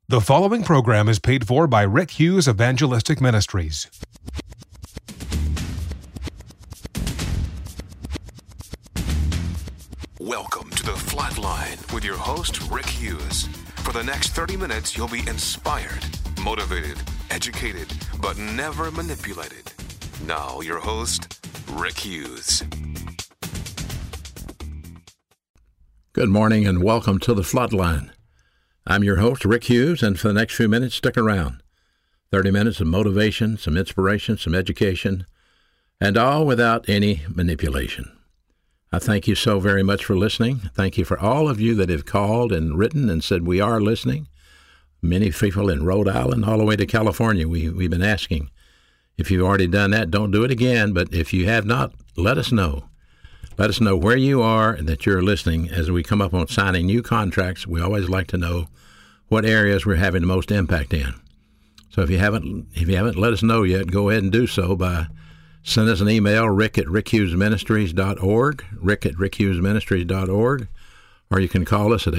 The following program is paid for by Rick Hughes Evangelistic Ministries. Welcome to The Flatline with your host, Rick Hughes. For the next 30 minutes, you'll be inspired, motivated, educated, but never manipulated. Now, your host, Rick Hughes. Good morning and welcome to The Flatline. I'm your host, Rick Hughes, and for the next few minutes, stick around. 30 minutes of motivation, some inspiration, some education, and all without any manipulation. I thank you so very much for listening. Thank you for all of you that have called and written and said we are listening. Many people in Rhode Island all the way to California, we've been asking. If you've already done that, don't do it again, but if you have not, let us know. Let us know where you are and that you're listening. As we come up on signing new contracts, we always like to know what areas we're having the most impact in. So if you haven't let us know yet, go ahead and do so by sending us an email, rick@rickhughesministries.org, rick@rickhughesministries.org, or you can call us at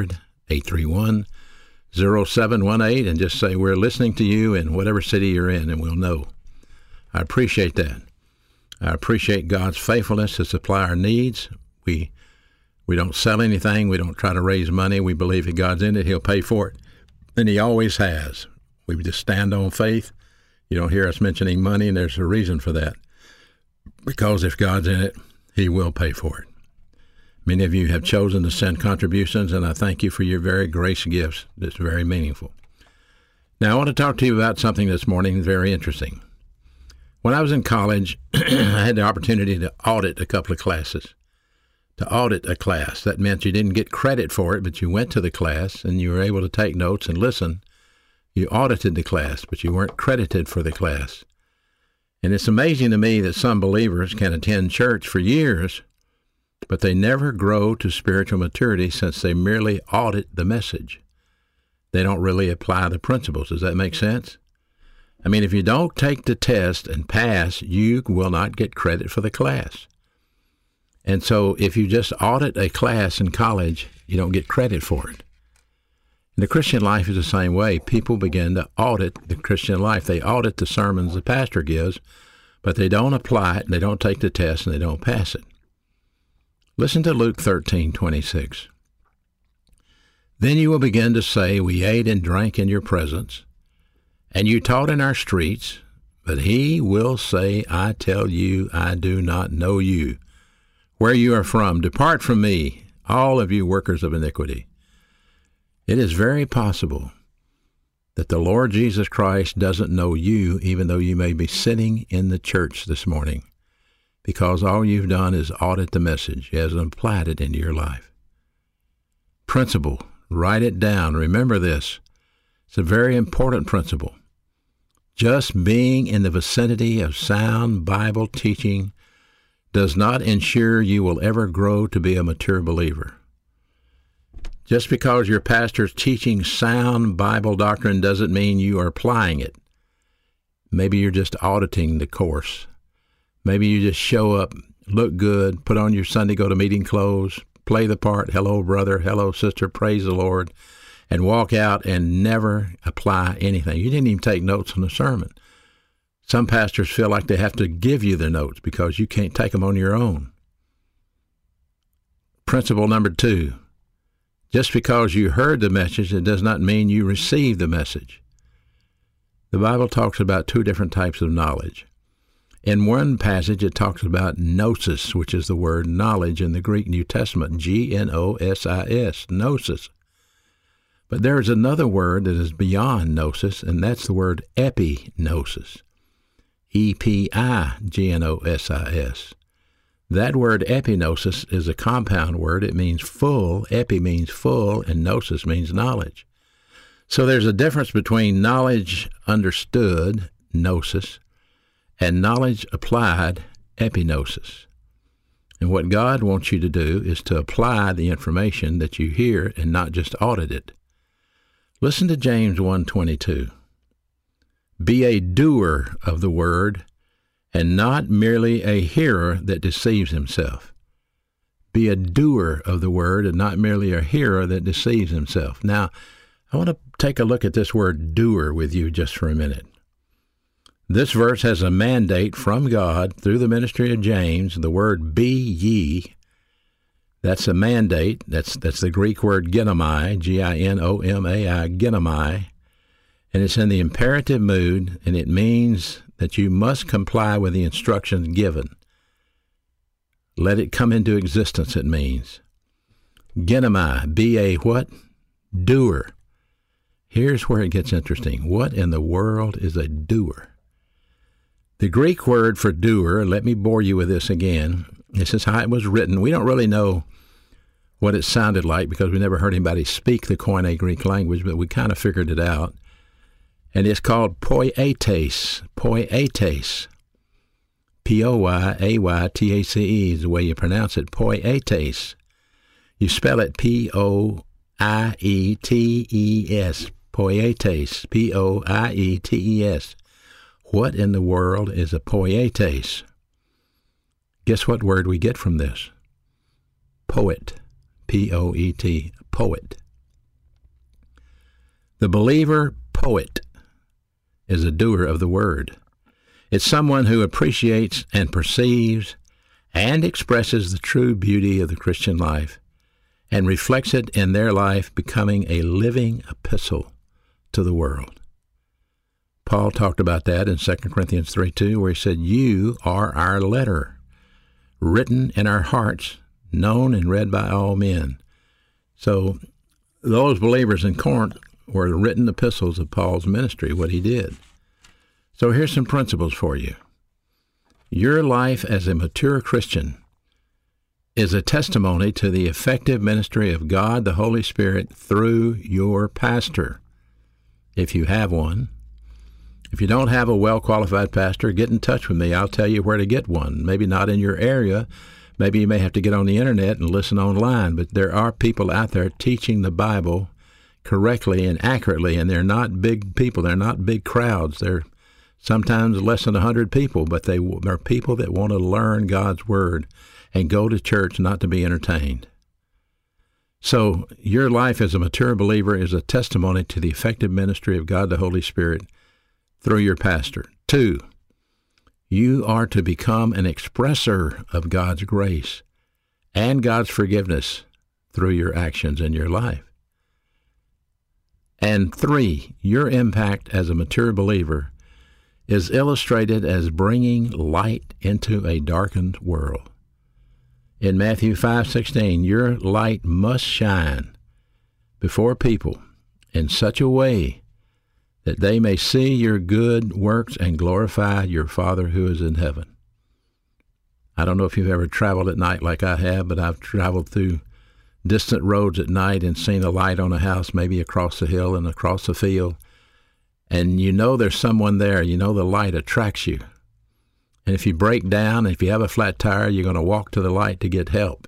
800-831-0718 and just say we're listening to you in whatever city you're in, and we'll know. I appreciate that. I appreciate God's faithfulness to supply our needs. We don't sell anything. We don't try to raise money. We believe if God's in it, He'll pay for it. And He always has. We just stand on faith. You don't hear us mentioning money, and there's a reason for that. Because if God's in it, He will pay for it. Many of you have chosen to send contributions, and I thank you for your very grace gifts. It's very meaningful. Now, I want to talk to you about something this morning that's very interesting. When I was in college, I had the opportunity to audit a couple of classes. To audit a class, that meant you didn't get credit for it, but you went to the class and you were able to take notes and listen. You audited the class, but you weren't credited for the class. And it's amazing to me that some believers can attend church for years, but they never grow to spiritual maturity since they merely audit the message. They don't really apply the principles. Does that make sense? I mean, if you don't take the test and pass, you will not get credit for the class. And so if you just audit a class in college, you don't get credit for it. And the Christian life is the same way. People begin to audit the Christian life. They audit the sermons the pastor gives, but they don't apply it, and they don't take the test, and they don't pass it. Listen to Luke 13:26. Then you will begin to say, we ate and drank in your presence, and you taught in our streets, but he will say, I tell you, I do not know you. Where you are from, depart from me, all of you workers of iniquity. It is very possible that the Lord Jesus Christ doesn't know you, even though you may be sitting in the church this morning, because all you've done is audit the message. He hasn't applied it into your life. Principle, write it down. Remember this. It's a very important principle. Just being in the vicinity of sound Bible teaching does not ensure you will ever grow to be a mature believer. Just because your pastor's teaching sound Bible doctrine doesn't mean you are applying it. Maybe you're just auditing the course. Maybe you just show up, look good, put on your Sunday go-to-meeting clothes, play the part, hello brother, hello sister, praise the Lord, and walk out and never apply anything. You didn't even take notes on the sermon. Some pastors feel like they have to give you the notes because you can't take them on your own. Principle number 2, just because you heard the message, it does not mean you received the message. The Bible talks about 2 different types of knowledge. In one passage, it talks about gnosis, which is the word knowledge in the Greek New Testament, Gnosis, gnosis. But there is another word that is beyond gnosis, and that's the word epignosis. Epignosis. That word epignosis is a compound word. It means full. Epi means full, and gnosis means knowledge. So there's a difference between knowledge understood, gnosis, and knowledge applied, epignosis. And what God wants you to do is to apply the information that you hear and not just audit it. Listen to James 1:22. Be a doer of the word and not merely a hearer that deceives himself. Be a doer of the word and not merely a hearer that deceives himself. Now, I want to take a look at this word doer with you just for a minute. This verse has a mandate from God through the ministry of James. The word be ye, that's a mandate. That's the Greek word ginomai, G-I-N-O-M-A-I, ginomai. And it's in the imperative mood, and it means that you must comply with the instructions given. Let it come into existence, it means. Ginomai, be a what? Doer. Here's where it gets interesting. What in the world is a doer? The Greek word for doer, let me bore you with this again. This is how it was written. We don't really know what it sounded like because we never heard anybody speak the Koine Greek language, but we kind of figured it out. And it's called poietes. Poietes. P-O-Y-A-Y-T-A-C-E is the way you pronounce it. Poietes. You spell it P-O-I-E-T-E-S. Poietes. P-O-I-E-T-E-S. What in the world is a poietes? Guess what word we get from this? Poet. P-O-E-T. Poet. The believer poet is a doer of the word. It's someone who appreciates and perceives and expresses the true beauty of the Christian life and reflects it in their life, becoming a living epistle to the world. Paul talked about that in 2 Corinthians 3:2, where he said, "You are our letter, written in our hearts, known and read by all men." So those believers in Corinth were the written epistles of Paul's ministry, what he did. So here's some principles for you. Your life as a mature Christian is a testimony to the effective ministry of God the Holy Spirit through your pastor, if you have one. If you don't have a well-qualified pastor, get in touch with me. I'll tell you where to get one. Maybe not in your area. Maybe you may have to get on the internet and listen online, but there are people out there teaching the Bible correctly and accurately, and they're not big people. They're not big crowds. They're sometimes less than 100 people, but they're people that want to learn God's Word and go to church not to be entertained. So your life as a mature believer is a testimony to the effective ministry of God the Holy Spirit through your pastor. 2, you are to become an expresser of God's grace and God's forgiveness through your actions in your life. And 3, your impact as a mature believer is illustrated as bringing light into a darkened world. In Matthew 5:16, your light must shine before people in such a way that they may see your good works and glorify your Father who is in heaven. I don't know if you've ever traveled at night like I have, but I've traveled through distant roads at night and seen a light on a house, maybe across the hill and across the field. And you know there's someone there. You know the light attracts you. And if you break down, if you have a flat tire, you're going to walk to the light to get help.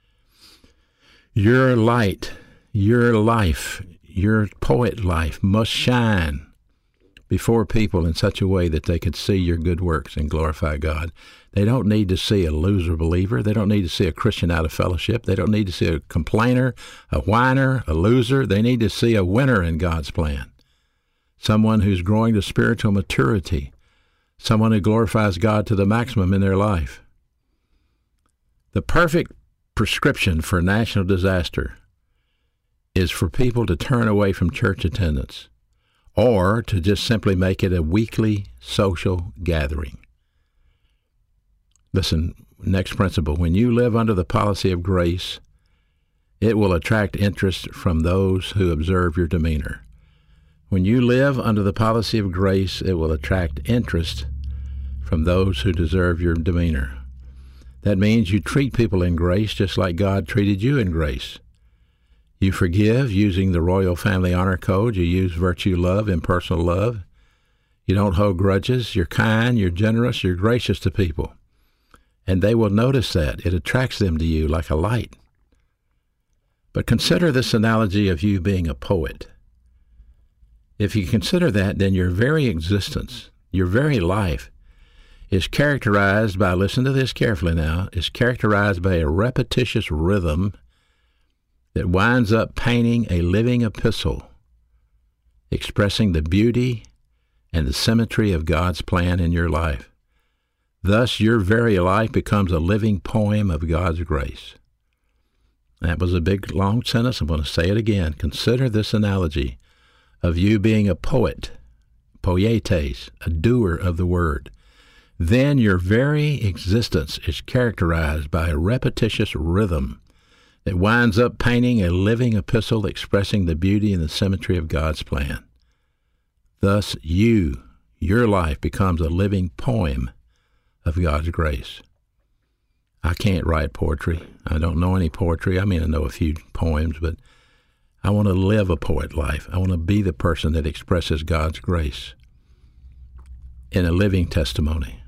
Your light, your life, your poet life must shine before people in such a way that they could see your good works and glorify God. They don't need to see a loser believer. They don't need to see a Christian out of fellowship. They don't need to see a complainer, a whiner, a loser. They need to see a winner in God's plan. Someone who's growing to spiritual maturity. Someone who glorifies God to the maximum in their life. The perfect prescription for national disaster is for people to turn away from church attendance or to just simply make it a weekly social gathering. Listen, next principle. When you live under the policy of grace, it will attract interest from those who observe your demeanor. When you live under the policy of grace, it will attract interest from those who deserve your demeanor. That means you treat people in grace just like God treated you in grace. You forgive using the Royal Family Honor Code. You use virtue love, impersonal love. You don't hold grudges. You're kind, you're generous, you're gracious to people. And they will notice that. It attracts them to you like a light. But consider this analogy of you being a poet. If you consider that, then your very existence, your very life, is characterized by, listen to this carefully now, is characterized by a repetitious rhythm that winds up painting a living epistle expressing the beauty and the symmetry of God's plan in your life. Thus, your very life becomes a living poem of God's grace. That was a big, long sentence. I'm going to say it again. Consider this analogy of you being a poet, poietes, a doer of the word. Then your very existence is characterized by a repetitious rhythm that winds up painting a living epistle expressing the beauty and the symmetry of God's plan. Thus, your life becomes a living poem of God's grace. I can't write poetry. I don't know any poetry. I mean, I know a few poems, but I want to live a poet life. I want to be the person that expresses God's grace in a living testimony.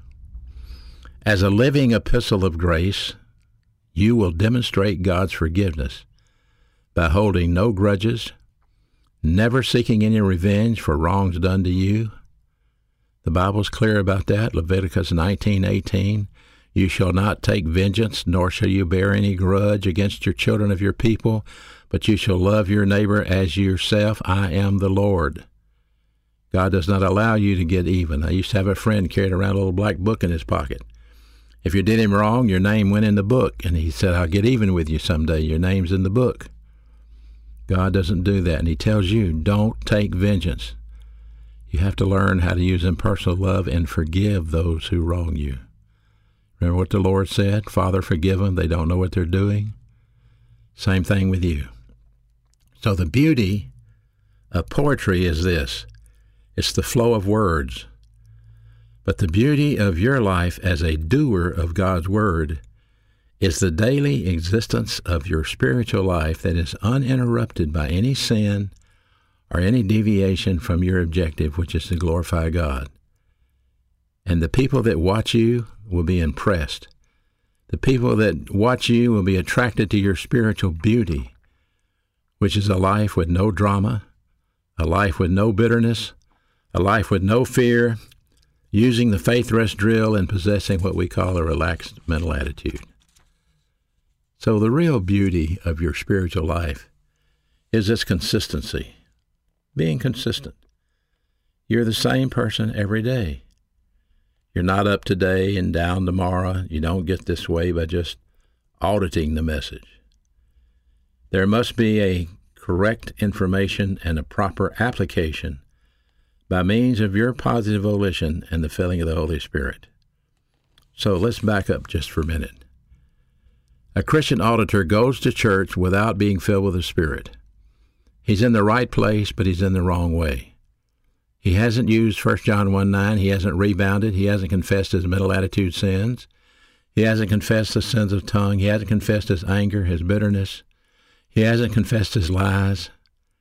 As a living epistle of grace, you will demonstrate God's forgiveness by holding no grudges, never seeking any revenge for wrongs done to you. The Bible's clear about that. Leviticus 19:18. You shall not take vengeance, nor shall you bear any grudge against your children of your people, but you shall love your neighbor as yourself. I am the Lord. God does not allow you to get even. I used to have a friend carried around a little black book in his pocket. If you did him wrong, your name went in the book. And he said, I'll get even with you someday. Your name's in the book. God doesn't do that. And he tells you, don't take vengeance. You have to learn how to use impersonal love and forgive those who wrong you. Remember what the Lord said? Father, forgive them. They don't know what they're doing. Same thing with you. So the beauty of poetry is this. It's the flow of words. But the beauty of your life as a doer of God's word is the daily existence of your spiritual life that is uninterrupted by any sin or any deviation from your objective, which is to glorify God. And the people that watch you will be impressed. The people that watch you will be attracted to your spiritual beauty, which is a life with no drama, a life with no bitterness, a life with no fear, using the faith rest drill and possessing what we call a relaxed mental attitude. So the real beauty of your spiritual life is its consistency, being consistent. You're the same person every day. You're not up today and down tomorrow. You don't get this way by just auditing the message. There must be a correct information and a proper application by means of your positive volition and the filling of the Holy Spirit. So let's back up just for a minute. A Christian auditor goes to church without being filled with the Spirit. He's in the right place, but he's in the wrong way. He hasn't used 1 John 1:9. He hasn't rebounded. He hasn't confessed his mental attitude sins. He hasn't confessed the sins of tongue. He hasn't confessed his anger, his bitterness. He hasn't confessed his lies.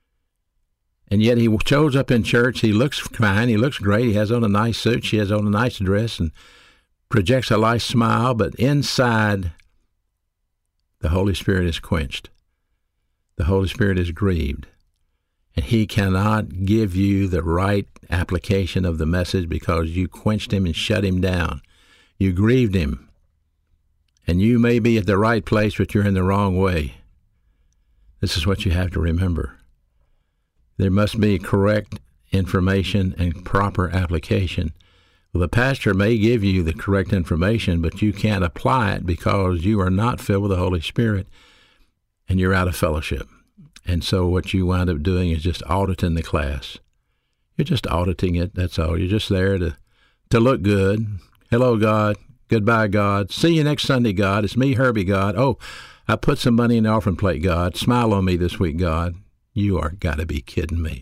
And yet he shows up in church. He looks fine. He looks great. He has on a nice suit. She has on a nice dress and projects a nice smile. But inside, the Holy Spirit is quenched. The Holy Spirit is grieved. And he cannot give you the right application of the message because you quenched him and shut him down. You grieved him. And you may be at the right place, but you're in the wrong way. This is what you have to remember. There must be correct information and proper application. Well, the pastor may give you the correct information, but you can't apply it because you are not filled with the Holy Spirit and you're out of fellowship. And so what you wind up doing is just auditing the class. You're just auditing it, that's all. You're just there to look good. Hello, God. Goodbye, God. See you next Sunday, God. It's me, Herbie, God. Oh, I put some money in the offering plate, God. Smile on me this week, God. You are got to be kidding me.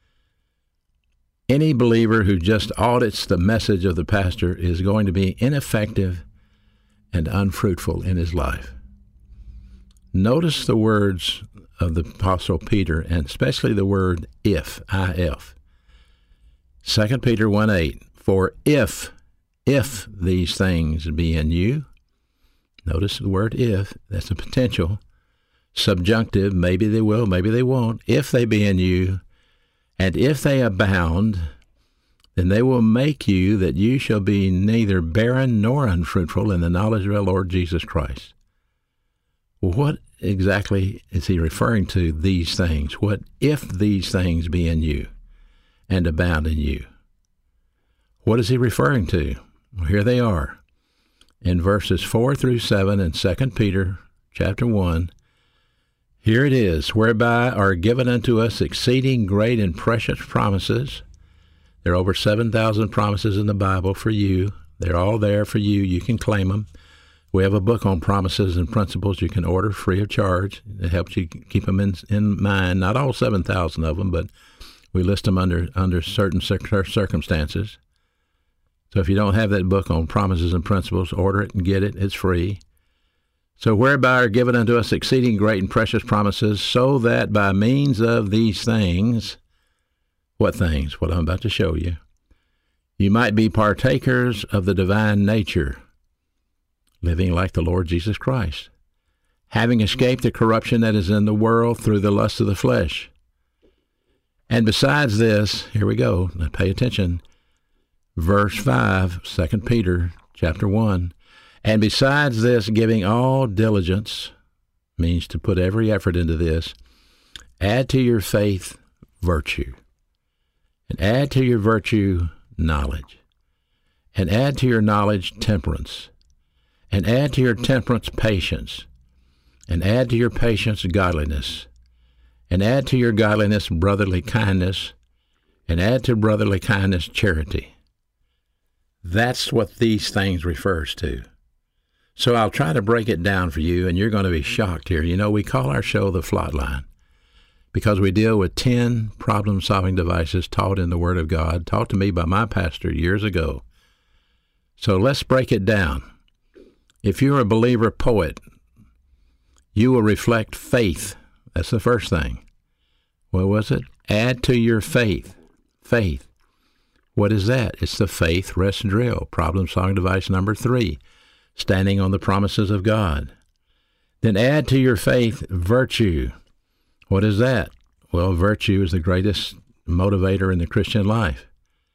Any believer who just audits the message of the pastor is going to be ineffective and unfruitful in his life. Notice the words of the Apostle Peter, and especially the word if, I-F. 2 Peter 1:8, for if these things be in you, notice the word if, that's a potential, subjunctive, maybe they will, maybe they won't, if they be in you, and if they abound, then they will make you that you shall be neither barren nor unfruitful in the knowledge of our Lord Jesus Christ. What exactly is he referring to, these things? What if these things be in you? and abound in you. What is he referring to? Well, here they are. In verses 4 through 7 in 2 Peter chapter 1, here it is, whereby are given unto us exceeding great and precious promises. There are over 7,000 promises in the Bible for you. They're all there for you. You can claim them. We have a book on promises and principles you can order free of charge. It helps you keep them in mind. Not all 7,000 of them, but we list them under certain circumstances. So if you don't have that book on promises and principles, order it and get it. It's free. So whereby are given unto us exceeding great and precious promises, so that by means of these things, what things? What I'm about to show you, you might be partakers of the divine nature, living like the Lord Jesus Christ, having escaped the corruption that is in the world through the lust of the flesh. And besides this, here we go, now pay attention, verse 5, 2 Peter chapter 1, and besides this, giving all diligence, means to put every effort into this, add to your faith virtue, and add to your virtue knowledge, and add to your knowledge temperance, and add to your temperance patience, and add to your patience godliness, and add to your godliness brotherly kindness, and add to brotherly kindness charity. That's what these things refers to. So I'll try to break it down for you, and you're going to be shocked here. You know, we call our show The Flatline because we deal with 10 problem-solving devices taught in the Word of God, taught to me by my pastor years ago. So let's break it down. If you're a believer poet, you will reflect faith. That's the first thing. What was it? Add to your faith. Faith. What is that? It's the faith rest drill, problem-solving device number 3. Standing on the promises of God. Then add to your faith virtue. What is that? Well, virtue is the greatest motivator in the Christian life.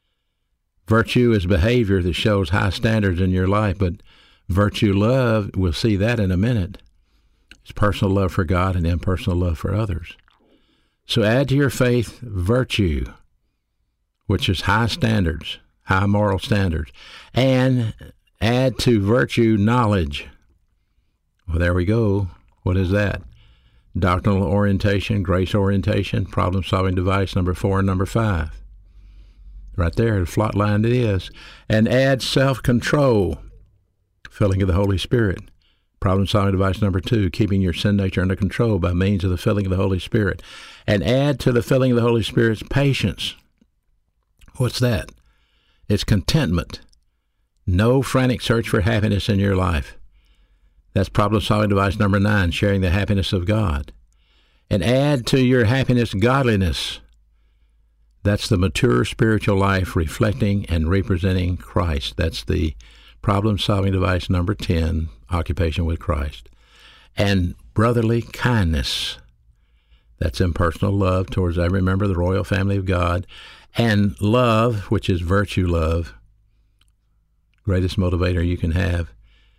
Virtue is behavior that shows high standards in your life, but virtue love, we'll see that in a minute. It's personal love for God and impersonal love for others. So add to your faith virtue, which is high standards, high moral standards, and add to virtue knowledge. Well, there we go. What is that? Doctrinal orientation, grace orientation, problem-solving device number 4 and number 5. Right there, the flat line it is. And add self-control, filling of the Holy Spirit. Problem-solving device number 2, keeping your sin nature under control by means of the filling of the Holy Spirit. And add to the filling of the Holy Spirit's patience. What's that? It's contentment. No frantic search for happiness in your life. That's problem-solving device number 9, sharing the happiness of God. And add to your happiness godliness. That's the mature spiritual life reflecting and representing Christ. That's the problem-solving device number 10, occupation with Christ. And brotherly kindness. That's impersonal love towards every member of the royal family of God. And love, which is virtue love, greatest motivator you can have.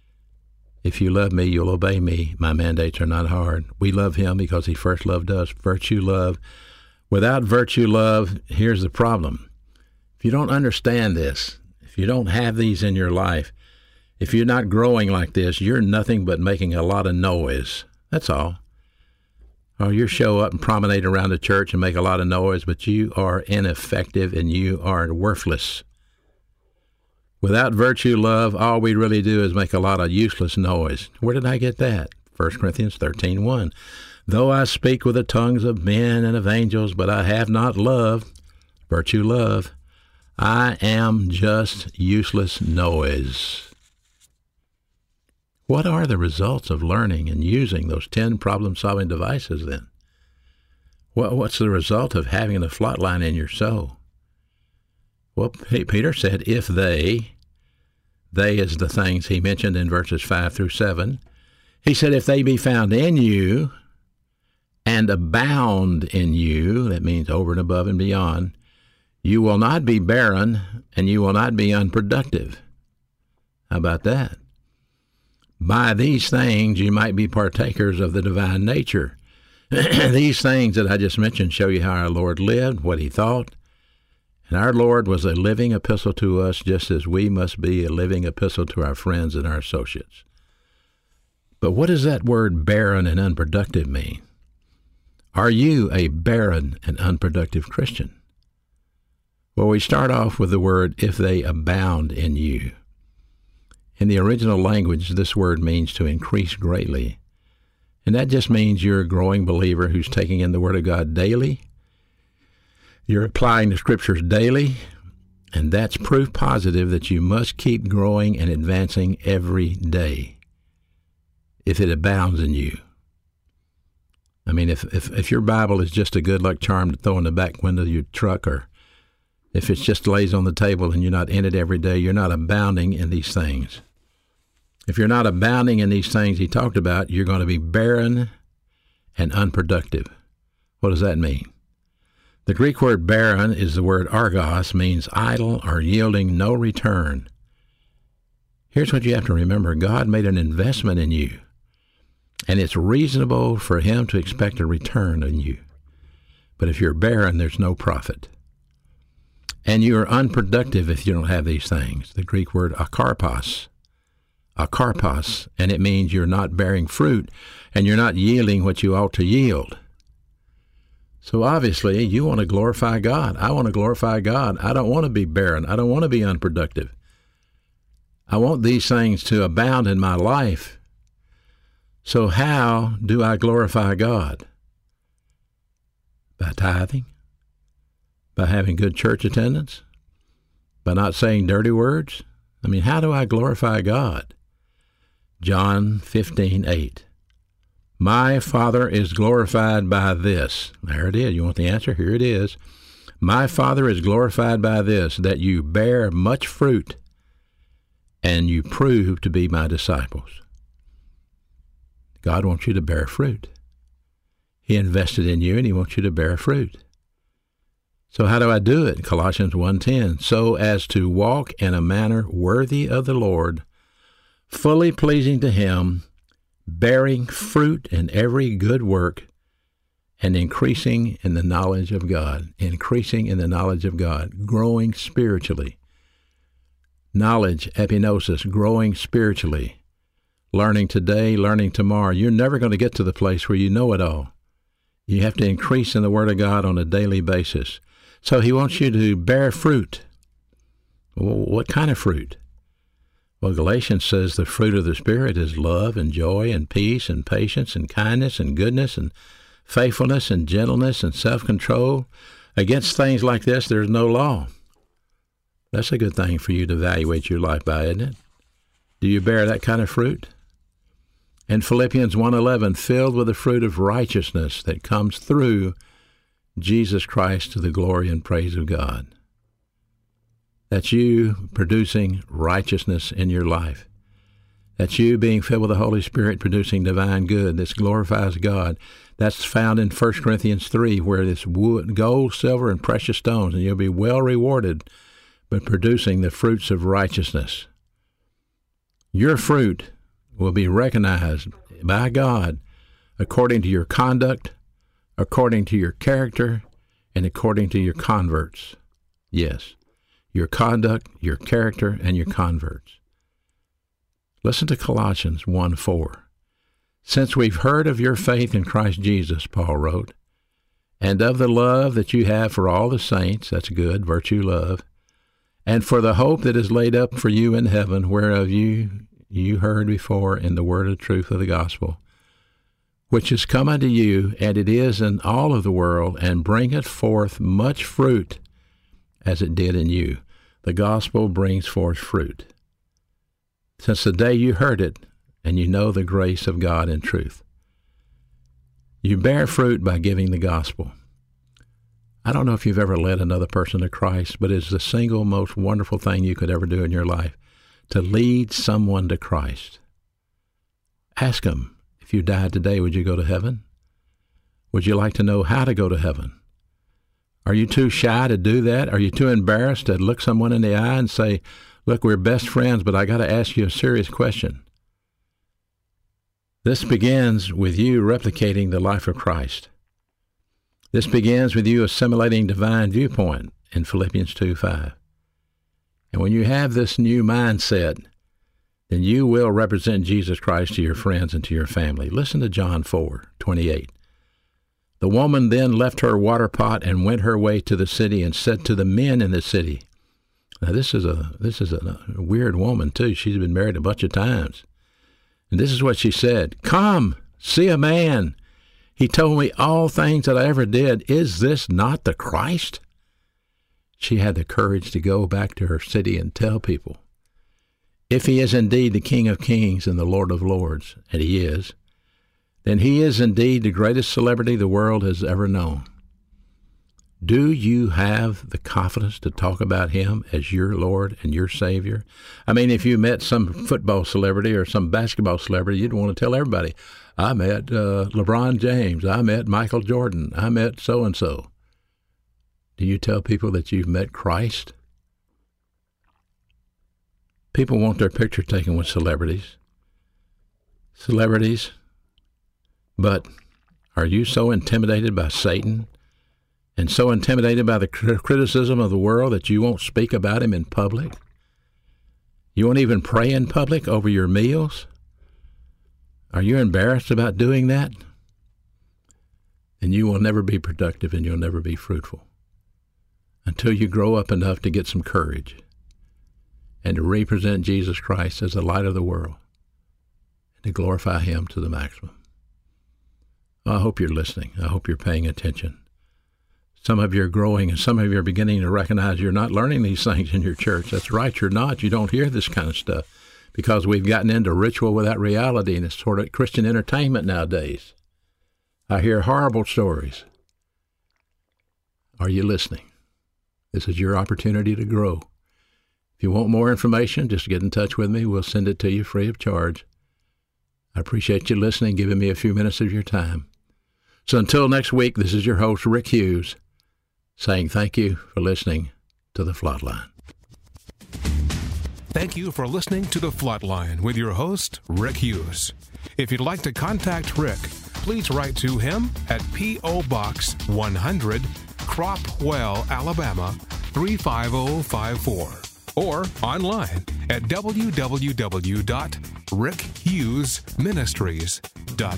If you love me, you'll obey me. My mandates are not hard. We love him because he first loved us. Virtue love. Without virtue love, here's the problem. If you don't understand this, if you don't have these in your life, if you're not growing like this, you're nothing but making a lot of noise. That's all. Or you show up and promenade around the church and make a lot of noise, but you are ineffective and you are worthless. Without virtue love, all we really do is make a lot of useless noise. Where did I get that? 1 Corinthians 13:1. Though I speak with the tongues of men and of angels, but I have not love, virtue love, I am just useless noise. What are the results of learning and using those 10 problem-solving devices then? What's the result of having the flat line in your soul? Well, Peter said, if they is the things he mentioned in verses 5 through 7. He said, if they be found in you and abound in you, that means over and above and beyond, you will not be barren and you will not be unproductive. How about that? By these things you might be partakers of the divine nature. These things that I just mentioned show you how our Lord lived, what he thought, And our Lord was a living epistle to us, just as we must be a living epistle to our friends and our associates. But what does that word barren and unproductive mean? Are you a barren and unproductive Christian? Well, we start off with the word, if they abound in you. In the original language, this word means to increase greatly. And that just means you're a growing believer who's taking in the Word of God daily. You're applying the Scriptures daily. And that's proof positive that you must keep growing and advancing every day if it abounds in you. I mean, if your Bible is just a good luck charm to throw in the back window of your truck, or if it just lays on the table and you're not in it every day, you're not abounding in these things. If you're not abounding in these things he talked about, you're going to be barren and unproductive. What does that mean? The Greek word barren is the word argos, means idle or yielding no return. Here's what you have to remember. God made an investment in you, and it's reasonable for him to expect a return on you. But if you're barren, there's no profit. And you are unproductive if you don't have these things. The Greek word akarpos, and it means you're not bearing fruit and you're not yielding what you ought to yield. So obviously you want to glorify God. I want to glorify God. I don't want to be barren. I don't want to be unproductive. I want these things to abound in my life. So how do I glorify God? By tithing? By having good church attendance? By not saying dirty words? I mean, how do I glorify God? John 15:8. My Father is glorified by this. There it is. You want the answer? Here it is. My Father is glorified by this, that you bear much fruit and you prove to be my disciples. God wants you to bear fruit. He invested in you and he wants you to bear fruit. So how do I do it? Colossians 1:10, so as to walk in a manner worthy of the Lord, fully pleasing to him, bearing fruit in every good work, and increasing in the knowledge of God. Increasing in the knowledge of God, growing spiritually. Knowledge, epinosis, growing spiritually. Learning today, learning tomorrow. You're never going to get to the place where you know it all. You have to increase in the Word of God on a daily basis. So he wants you to bear fruit. Well, what kind of fruit? Well, Galatians says the fruit of the Spirit is love and joy and peace and patience and kindness and goodness and faithfulness and gentleness and self-control. Against things like this, there's no law. That's a good thing for you to evaluate your life by, isn't it? Do you bear that kind of fruit? In Philippians 1:11, filled with the fruit of righteousness that comes through Jesus Christ to the glory and praise of God. That's you producing righteousness in your life. That's you being filled with the Holy Spirit producing divine good. This glorifies God. That's found in 1 Corinthians 3, where it's wood, gold, silver, and precious stones, and you'll be well rewarded by producing the fruits of righteousness. Your fruit will be recognized by God according to your conduct, according to your character, and according to your converts. Yes, your conduct, your character, and your converts. Listen to Colossians 1:4. Since we've heard of your faith in Christ Jesus, Paul wrote, and of the love that you have for all the saints, that's good, virtue love, and for the hope that is laid up for you in heaven, whereof you heard before in the word of truth of the gospel, which is come unto you, and it is in all of the world, and bringeth forth much fruit, as it did in you. The gospel brings forth fruit. Since the day you heard it, and you know the grace of God in truth. You bear fruit by giving the gospel. I don't know if you've ever led another person to Christ, but it's the single most wonderful thing you could ever do in your life, to lead someone to Christ. Ask them, if you died today, would you go to heaven? Would you like to know how to go to heaven? Are you too shy to do that? Are you too embarrassed to look someone in the eye and say, look, we're best friends, but I got to ask you a serious question? This begins with you replicating the life of Christ. This begins with you assimilating divine viewpoint in Philippians 2:5. And when you have this new mindset, then you will represent Jesus Christ to your friends and to your family. Listen to John 4:28. The woman then left her water pot and went her way to the city and said to the men in the city. Now this is a weird woman too. She's been married a bunch of times. And this is what she said. Come, see a man. He told me all things that I ever did. Is this not the Christ? She had the courage to go back to her city and tell people, if he is indeed the King of Kings and the Lord of Lords, and he is, then he is indeed the greatest celebrity the world has ever known. Do you have the confidence to talk about him as your Lord and your Savior? I mean, if you met some football celebrity or some basketball celebrity, you'd want to tell everybody, I met LeBron James, I met Michael Jordan, I met so-and-so. Do you tell people that you've met Christ? People want their picture taken with celebrities. But are you so intimidated by Satan and so intimidated by the criticism of the world that you won't speak about him in public? You won't even pray in public over your meals? Are you embarrassed about doing that? Then you will never be productive and you'll never be fruitful until you grow up enough to get some courage and to represent Jesus Christ as the light of the world and to glorify him to the maximum. I hope you're listening. I hope you're paying attention. Some of you are growing and some of you are beginning to recognize you're not learning these things in your church. That's right, you're not. You don't hear this kind of stuff because we've gotten into ritual without reality, and it's sort of Christian entertainment nowadays. I hear horrible stories. Are you listening? This is your opportunity to grow. If you want more information, just get in touch with me. We'll send it to you free of charge. I appreciate you listening, giving me a few minutes of your time. So until next week, this is your host, Rick Hughes, saying thank you for listening to The Flatline. Thank you for listening to The Flatline with your host, Rick Hughes. If you'd like to contact Rick, please write to him at P.O. Box 100, Cropwell, Alabama 35054, or online at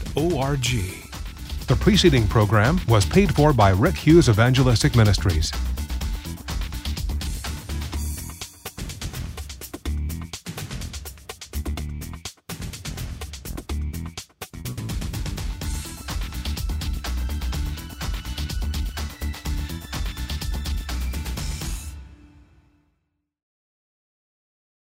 www.rickhughesministries.org. The preceding program was paid for by Rick Hughes Evangelistic Ministries.